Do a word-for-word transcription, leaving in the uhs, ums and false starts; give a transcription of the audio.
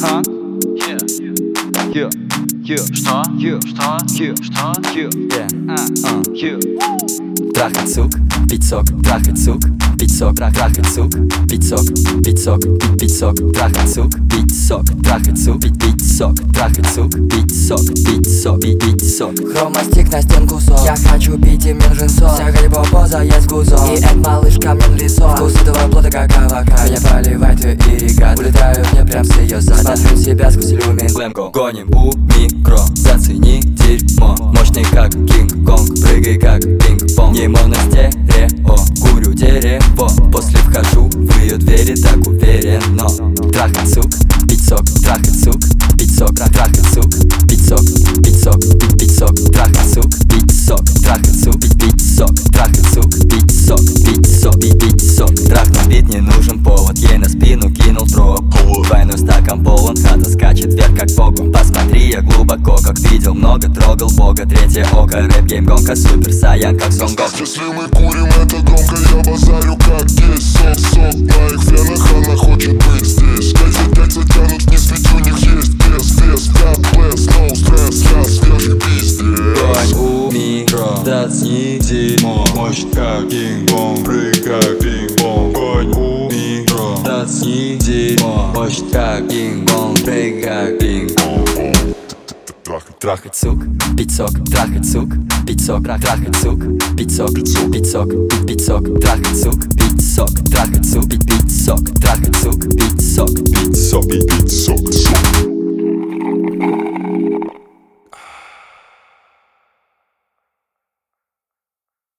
Ха? Yeah. Yeah. Yeah. Что? Yeah. Что? Yeah. Что? Yeah. Yeah. А. А. Yeah. Трахать сук, пить сок, трахать сук, пить сок, трах- трахать сук, пить сок, пить сок, пить пить сок, трахать сук, пить сок, трахать сук, пить пить сок, трахать сук, пить сок, пить сок, пить пить сок. Хромастик на стенку сок. Я хочу пить и менжинсо. Вся грибопоза есть гузо. И эт малышка мен лисо. Вкус этого плода как авокадо. Меня проливает ее ирригат. Улетаю в небо прям с ее зада. Смотрю себя сквозь иллюмин. Лэмко, гоним у микро, зацени дерьмо. Мощный как Кинг-Конг, прыгай как пинг-понг. Не моностерео, курю дерево. После вхожу в ее двери так уверенно. Трахать сук, пить сок, трахать сук, пить сок, трах- трахать сук, пить сок, пить сок, пить пить сок, трахать сук, пить сок, трахать сук, пить пить сок, трахать сук, пить сок, пить сок, пить пить сок. Трах на бит, не нужен повод, ей на спину кинул дроп. Двойной стакан полон, хата скачет вверх как погон. Посмотри, я глубоко, как видел много, трогал бога. Третье око, рэп-гейм, гонка, супер саян, как сон гонка. Если мы курим, это громко, я базарю как есть. Сок, сок на их венах, она хочет быть здесь. Эти яйца тянут вниз, ведь у них есть вес, вес. God bless, no стресс, я свежий пиздец. Гонь у микро, зацени дерьмо. Мощь как Кинг-Конг, прыгай как пинг-понг. Гонь у микро, Зацени дерьмо. Мощь как Кинг-Конг, прыгай как пинг-понг. трахать, трахать. Трахать сук, пить сок, трахать сук, пить сок, трах- трахать сук, пить сок, пить сок, пить пить сок, трахать сук, пить сок, трахать сук, пить пить сок, трахать сук, пить сок. Пить сок, пить сок, сок.